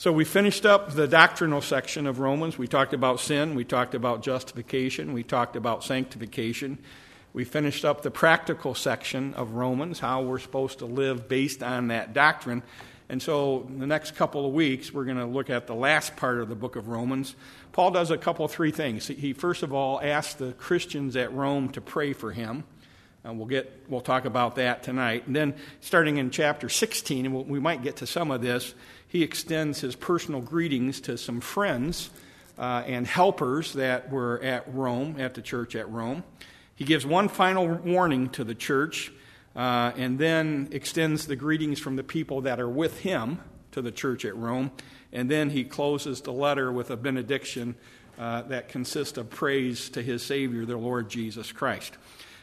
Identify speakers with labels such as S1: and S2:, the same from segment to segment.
S1: So we finished up the doctrinal section of Romans. We talked about sin. We talked about justification. We talked about sanctification. We finished up the practical section of Romans, how we're supposed to live based on that doctrine. And so the next couple of weeks, we're going to look at the last part of the book of Romans. Paul does three things. He first of all asks the Christians at Rome to pray for him. We'll talk about that tonight. And then starting in chapter 16, and we might get to some of this, he extends his personal greetings to some friends and helpers that were at Rome, at the church at Rome. He gives one final warning to the church, and then extends the greetings from the people that are with him to the church at Rome. And then he closes the letter with a benediction that consists of praise to his Savior, the Lord Jesus Christ.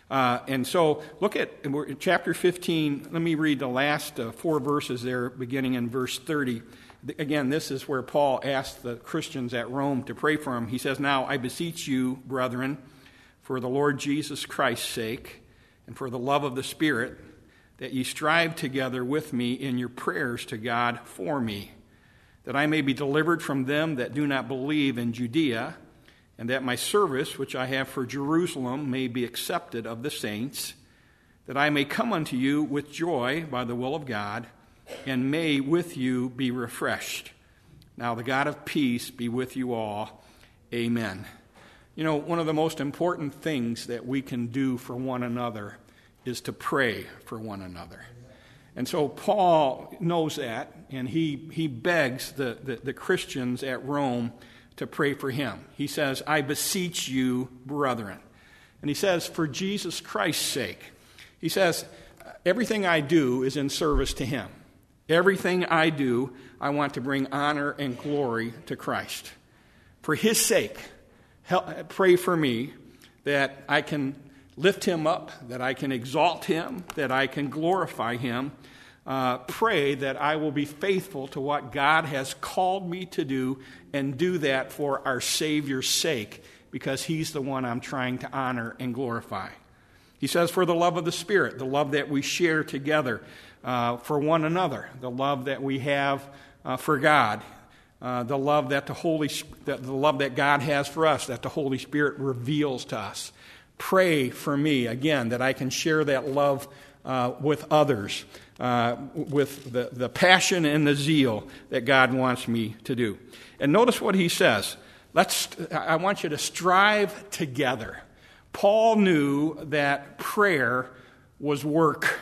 S1: And so look at chapter 15. Let me read the last 4 verses there, beginning in verse 30. Again, this is where Paul asked the Christians at Rome to pray for him. He says, "Now I beseech you, brethren, for the Lord Jesus Christ's sake, and for the love of the Spirit, that ye strive together with me in your prayers to God for me, that I may be delivered from them that do not believe in Judea, and that my service, which I have for Jerusalem, may be accepted of the saints, that I may come unto you with joy by the will of God, and may with you be refreshed. Now the God of peace be with you all. Amen." You know, one of the most important things that we can do for one another is to pray for one another. And so Paul knows that, and he begs the Christians at Rome to pray for him. He says, "I beseech you, brethren." And he says, for Jesus Christ's sake. He says, everything I do is in service to him. Everything I do, I want to bring honor and glory to Christ. For his sake, pray for me that I can lift him up, that I can exalt him, that I can glorify him. Pray that I will be faithful to what God has called me to do, and do that for our Savior's sake, because he's the one I'm trying to honor and glorify. He says, for the love of the Spirit, the love that we share together for one another, the love that we have for God, the love that the love that God has for us, that the Holy Spirit reveals to us. Pray for me, again, that I can share that love with others, with the passion and the zeal that God wants me to do. And notice what he says. I want you to strive together. Paul knew that prayer was work,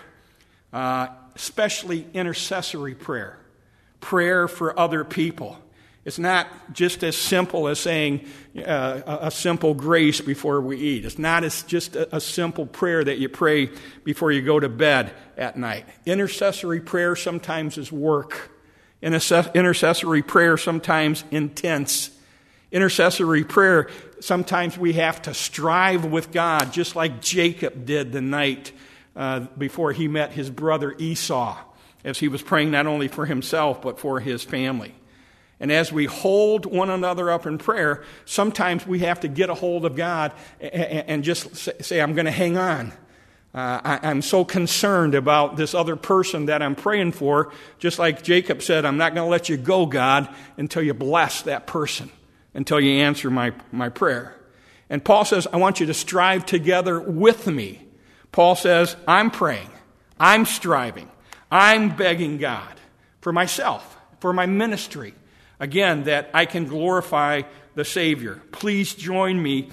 S1: especially intercessory prayer, prayer for other people. It's not just as simple as saying a simple grace before we eat. It's not just a simple prayer that you pray before you go to bed at night. Intercessory prayer sometimes is work. Intercessory prayer sometimes intense. Intercessory prayer, sometimes we have to strive with God, just like Jacob did the night before he met his brother Esau, as he was praying not only for himself but for his family. And as we hold one another up in prayer, sometimes we have to get a hold of God and just say, I'm going to hang on. I'm so concerned about this other person that I'm praying for. Just like Jacob said, I'm not going to let you go, God, until you bless that person, until you answer my prayer. And Paul says, I want you to strive together with me. Paul says, I'm praying, I'm striving, I'm begging God for myself, for my ministry. Again, that I can glorify the Savior. Please join me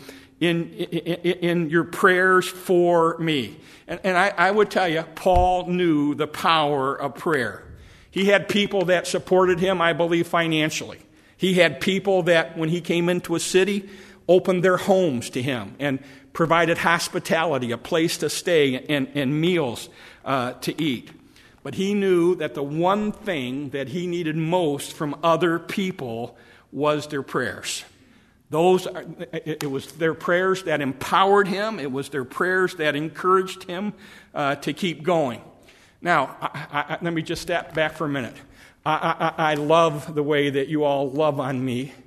S1: in your prayers for me. And I would tell you, Paul knew the power of prayer. He had people that supported him, I believe, financially. He had people that, when he came into a city, opened their homes to him and provided hospitality, a place to stay, and meals to eat. But he knew that the one thing that he needed most from other people was their prayers. It was their prayers that empowered him. It was their prayers that encouraged him to keep going. Now, let me just step back for a minute. I love the way that you all love on me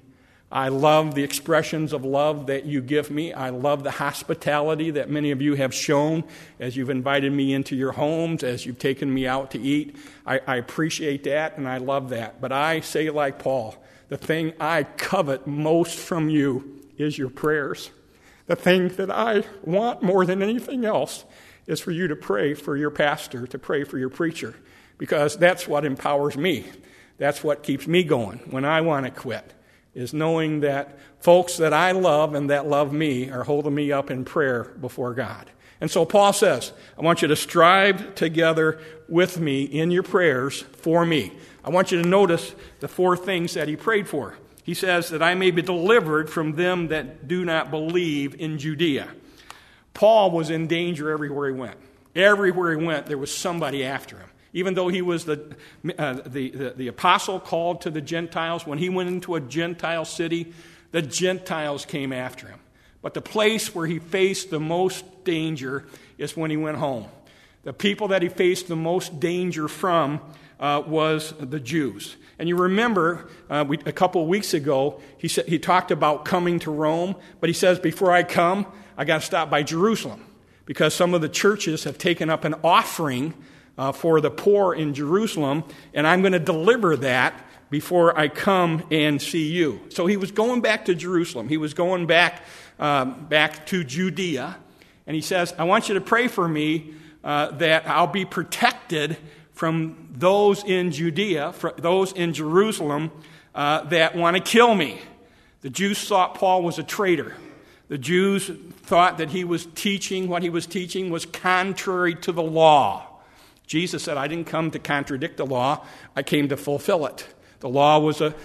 S1: I love the expressions of love that you give me. I love the hospitality that many of you have shown as you've invited me into your homes, as you've taken me out to eat. I appreciate that, and I love that. But I say like Paul, the thing I covet most from you is your prayers. The thing that I want more than anything else is for you to pray for your pastor, to pray for your preacher, because that's what empowers me. That's what keeps me going when I want to quit, is knowing that folks that I love and that love me are holding me up in prayer before God. And so Paul says, I want you to strive together with me in your prayers for me. I want you to notice the 4 things that he prayed for. He says that I may be delivered from them that do not believe in Judea. Paul was in danger everywhere he went. Everywhere he went, there was somebody after him. Even though he was the apostle called to the Gentiles, when he went into a Gentile city, the Gentiles came after him. But the place where he faced the most danger is when he went home. The people that he faced the most danger from was the Jews. And you remember a couple of weeks ago, he talked about coming to Rome, but he says, before I come, I got to stop by Jerusalem, because some of the churches have taken up an offering for the poor in Jerusalem, and I'm going to deliver that before I come and see you. So he was going back to Jerusalem. He was going back to Judea, and he says, I want you to pray for me that I'll be protected from those in Judea, from those in Jerusalem that want to kill me. The Jews thought Paul was a traitor. The Jews thought that what he was teaching was contrary to the law. Jesus said, I didn't come to contradict the law, I came to fulfill it. The law was the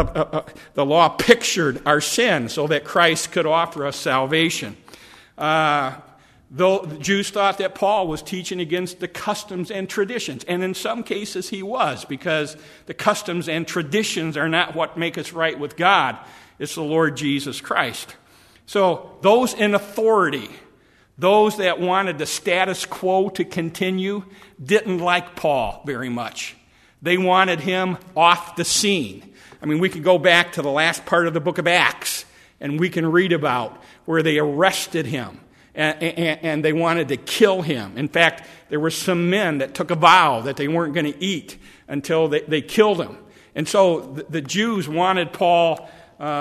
S1: law pictured our sin so that Christ could offer us salvation. Though the Jews thought that Paul was teaching against the customs and traditions, and in some cases he was, because the customs and traditions are not what make us right with God. It's the Lord Jesus Christ. So those in authority, those that wanted the status quo to continue, didn't like Paul very much. They wanted him off the scene. I mean, we could go back to the last part of the book of Acts, and we can read about where they arrested him, and they wanted to kill him. In fact, there were some men that took a vow that they weren't going to eat until they killed him. And so the Jews wanted Paul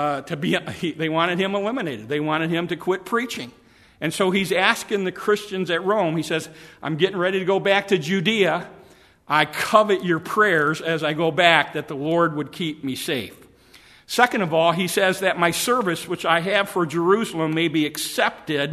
S1: they wanted him eliminated. They wanted him to quit preaching. And so he's asking the Christians at Rome, he says, I'm getting ready to go back to Judea. I covet your prayers as I go back, that the Lord would keep me safe. Second of all, he says that my service, which I have for Jerusalem, may be accepted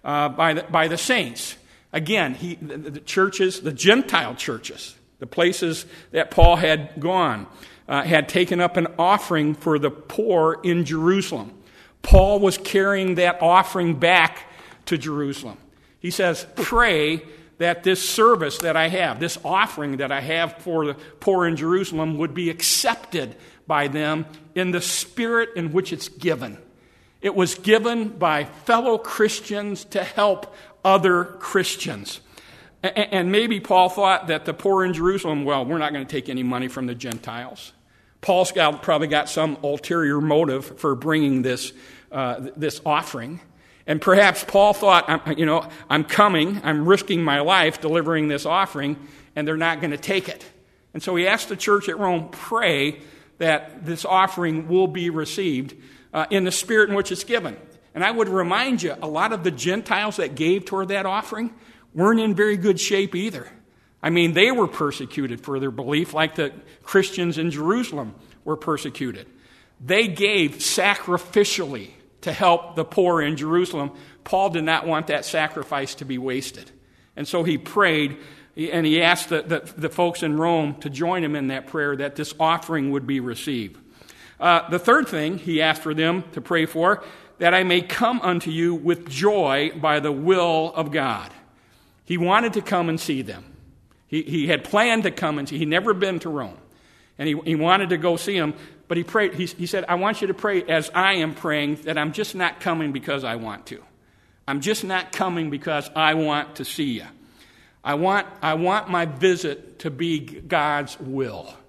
S1: by the saints. Again, the churches, the Gentile churches, the places that Paul had gone, had taken up an offering for the poor in Jerusalem. Paul was carrying that offering back to Jerusalem. He says, pray that this service that I have, this offering that I have for the poor in Jerusalem, would be accepted by them in the spirit in which it's given. It was given by fellow Christians to help other Christians. And maybe Paul thought that the poor in Jerusalem, well, we're not going to take any money from the Gentiles. Paul's probably got some ulterior motive for bringing this offering. And perhaps Paul thought, I'm coming, I'm risking my life delivering this offering, and they're not going to take it. And so he asked the church at Rome, pray that this offering will be received in the spirit in which it's given. And I would remind you, a lot of the Gentiles that gave toward that offering weren't in very good shape either. I mean, they were persecuted for their belief, like the Christians in Jerusalem were persecuted. They gave sacrificially to help the poor in Jerusalem. Paul did not want that sacrifice to be wasted. And so he prayed, and he asked the folks in Rome to join him in that prayer, that this offering would be received. The third thing he asked for them to pray for, that I may come unto you with joy by the will of God. He wanted to come and see them. He had planned to come and see. He'd never been to Rome. And he wanted to go see them. But he prayed. He said, I want you to pray as I am praying, that I'm just not coming because I want to. I'm just not coming because I want to see you. I want my visit to be God's will.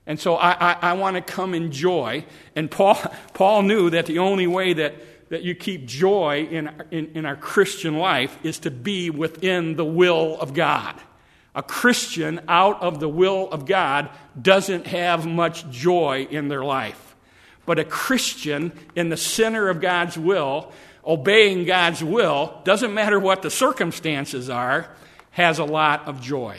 S1: And so I want to come in joy. And Paul knew that the only way that you keep joy in our Christian life is to be within the will of God. A Christian out of the will of God doesn't have much joy in their life. But a Christian in the center of God's will, obeying God's will, doesn't matter what the circumstances are, has a lot of joy.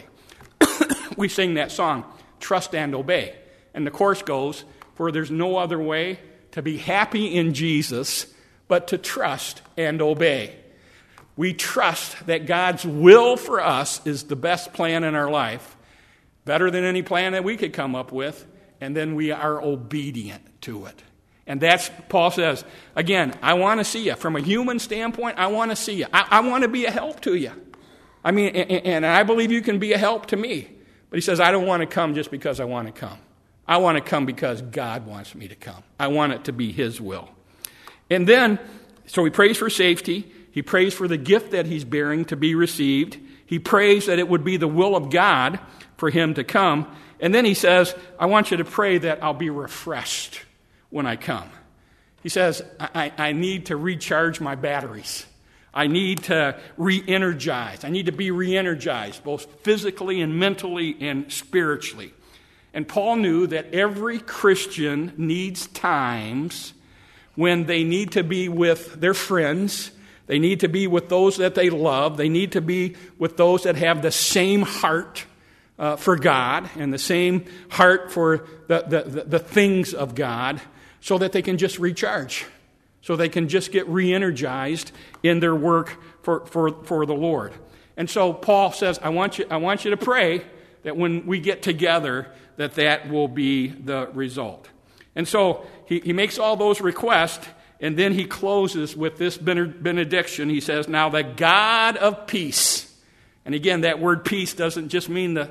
S1: We sing that song, Trust and Obey. And the chorus goes, for there's no other way to be happy in Jesus but to trust and obey. We trust that God's will for us is the best plan in our life, better than any plan that we could come up with, and then we are obedient to it. And that's, Paul says, again, I want to see you. From a human standpoint, I want to see you. I want to be a help to you. I mean, and I believe you can be a help to me. But he says, I don't want to come just because I want to come. I want to come because God wants me to come. I want it to be his will. And then, so he prays for safety. He prays for the gift that he's bearing to be received. He prays that it would be the will of God for him to come. And then he says, I want you to pray that I'll be refreshed when I come. He says, I need to recharge my batteries. I need to re-energize. I need to be re-energized, both physically and mentally and spiritually. And Paul knew that every Christian needs times when they need to be with their friends. They need to be with those that they love. They need to be with those that have the same heart for God and the same heart for the things of God, so that they can just recharge, so they can just get re-energized in their work for the Lord. And so Paul says, I want you to pray that when we get together, that will be the result. And so he makes all those requests, and then he closes with this benediction. He says, now the God of peace. And again, that word peace doesn't just mean the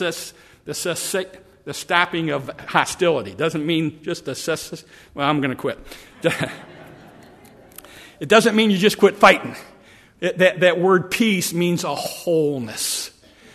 S1: stopping of hostility. It doesn't mean just well, I'm going to quit. It doesn't mean you just quit fighting. That word peace means a wholeness.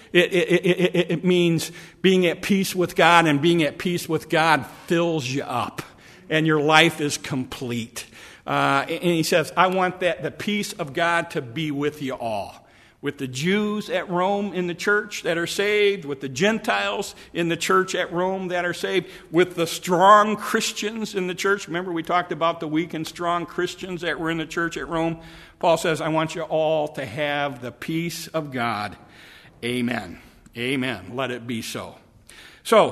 S1: It means being at peace with God, and being at peace with God fills you up, and your life is complete. And he says, I want the peace of God to be with you all. With the Jews at Rome in the church that are saved, with the Gentiles in the church at Rome that are saved, with the strong Christians in the church. Remember, we talked about the weak and strong Christians that were in the church at Rome. Paul says, I want you all to have the peace of God. Amen. Amen. Let it be so. So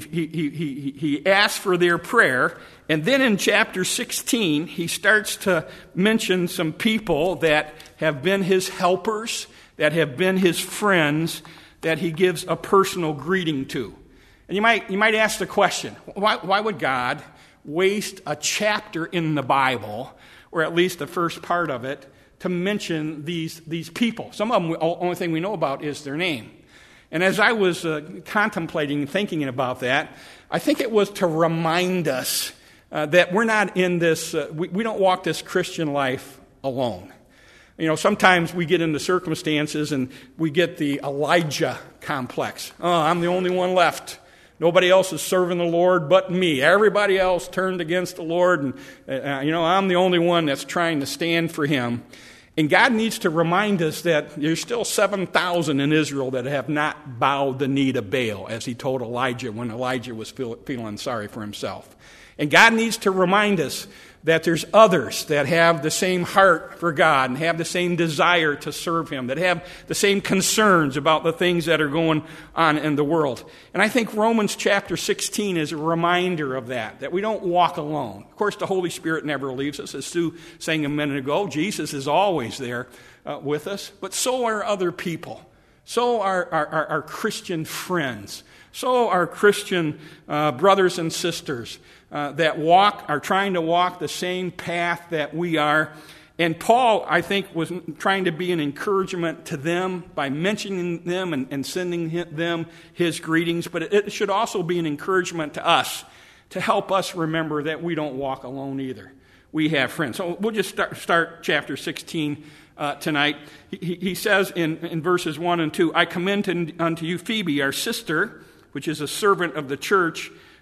S1: he asks for their prayer, and then in chapter 16, he starts to mention some people that have been his helpers, that have been his friends, that he gives a personal greeting to. And you might ask the question, why would God waste a chapter in the Bible, or at least the first part of it, to mention these people? Some of them, the only thing we know about is their name. And as I was contemplating and thinking about that, I think it was to remind us that we're not in this, we don't walk this Christian life alone. You know, sometimes we get into circumstances and we get the Elijah complex. Oh, I'm the only one left. Nobody else is serving the Lord but me. Everybody else turned against the Lord, and I'm the only one that's trying to stand for him. And God needs to remind us that there's still 7,000 in Israel that have not bowed the knee to Baal, as he told Elijah when Elijah was feeling sorry for himself. And God needs to remind us that there's others that have the same heart for God and have the same desire to serve him, that have the same concerns about the things that are going on in the world. And I think Romans chapter 16 is a reminder of that we don't walk alone. Of course, the Holy Spirit never leaves us. As Sue sang a minute ago, Jesus is always there with us, but so are other people. So are our Christian friends. So are Christian brothers and sisters that are trying to walk the same path that we are. And Paul, I think, was trying to be an encouragement to them by mentioning them and sending them his greetings. But it should also be an encouragement to us to help us remember that we don't walk alone either. We have friends. So we'll just start chapter 16 tonight. He says in verses 1 and 2, I commend unto you Phoebe, our sister, which is a servant of the church,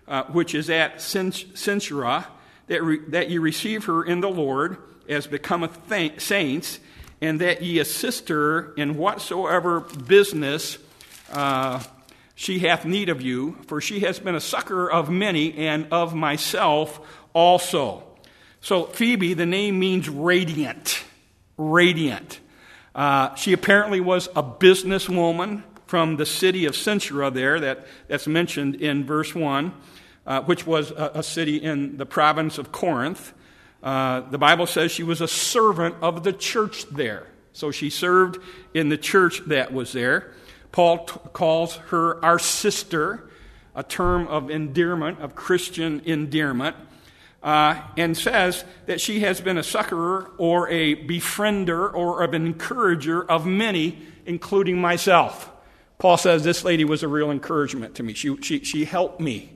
S1: which is at Cenchrea, that ye receive her in the Lord, as becometh saints, and that ye assist her in whatsoever business she hath need of you, for she has been a succor of many, and of myself also. So Phoebe, the name means radiant. Radiant. She apparently was a businesswoman from the city of Cenchrea there, that's mentioned in verse 1, which was a city in the province of Corinth. The Bible says she was a servant of the church there. So she served in the church that was there. Paul calls her our sister, a term of endearment, of Christian endearment, and says that she has been a succorer or a befriender or an encourager of many, including myself. Paul says this lady was a real encouragement to me. She helped me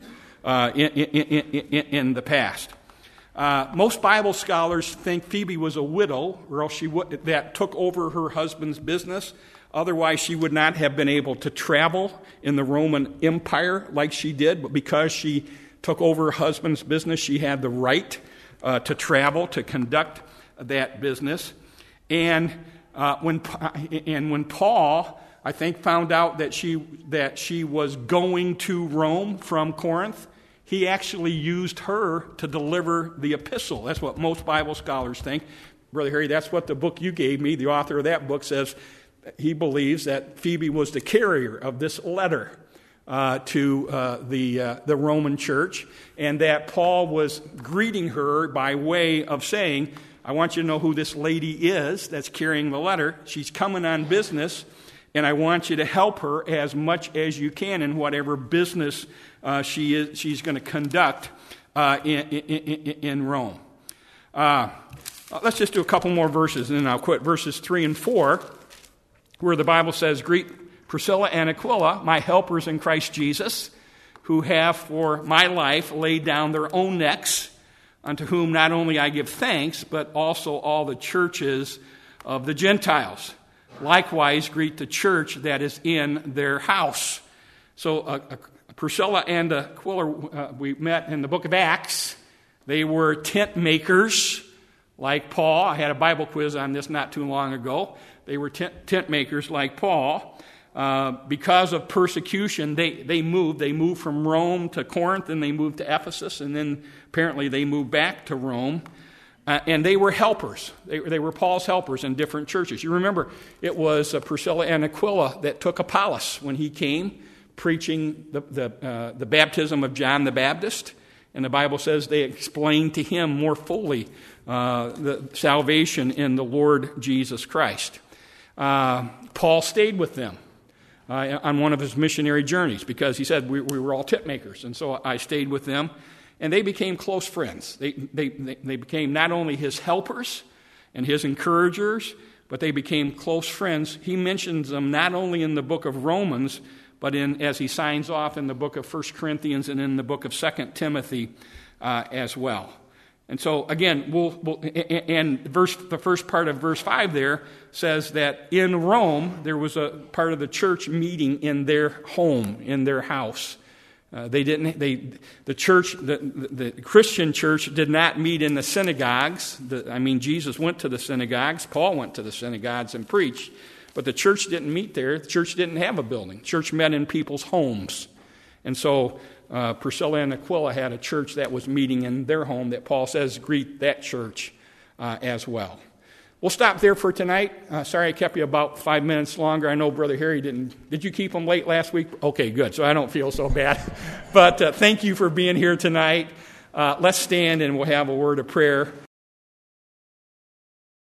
S1: in the past. Most Bible scholars think Phoebe was a widow, or else that took over her husband's business. Otherwise, she would not have been able to travel in the Roman Empire like she did. But because she took over her husband's business, she had the right to travel, to conduct that business. And when Paul, I think, found out that she was going to Rome from Corinth, he actually used her to deliver the epistle. That's what most Bible scholars think. Brother Harry, that's what the book you gave me, the author of that book, says. He believes that Phoebe was the carrier of this letter to the Roman church, and that Paul was greeting her by way of saying, I want you to know who this lady is that's carrying the letter. She's coming on business, and I want you to help her as much as you can in whatever business she's going to conduct in Rome. Let's just do a couple more verses, and then I'll quit. Verses 3 and 4, where the Bible says, Greet Priscilla and Aquila, my helpers in Christ Jesus, who have for my life laid down their own necks, unto whom not only I give thanks, but also all the churches of the Gentiles. Likewise, greet the church that is in their house. So Priscilla and Aquila, we met in the book of Acts. They were tent makers, like Paul. I had a Bible quiz on this not too long ago. They were tent makers like Paul. Because of persecution, they moved. They moved from Rome to Corinth, and they moved to Ephesus, and then apparently they moved back to Rome. And they were helpers. They were Paul's helpers in different churches. You remember, it was Priscilla and Aquila that took Apollos when he came, preaching the baptism of John the Baptist. And the Bible says they explained to him more fully the salvation in the Lord Jesus Christ. Paul stayed with them on one of his missionary journeys because he said we were all tent makers. And so I stayed with them. And they became close friends. They became not only his helpers and his encouragers, but they became close friends. He mentions them not only in the book of Romans, but as he signs off in the book of 1 Corinthians and in the book of 2 Timothy as well. And so, again, the first part of verse 5 there says that in Rome, there was a part of the church meeting in their home, in their house. The Christian church did not meet in the synagogues. Jesus went to the synagogues. Paul went to the synagogues and preached. But the church didn't meet there. The church didn't have a building. The church met in people's homes. And so Priscilla and Aquila had a church that was meeting in their home that Paul says greet that church as well. We'll stop there for tonight. Sorry I kept you about 5 minutes longer. I know Brother Harry didn't. Did you keep him late last week? Okay, good. So I don't feel so bad. But thank you for being here tonight. Let's stand and we'll have a word of prayer.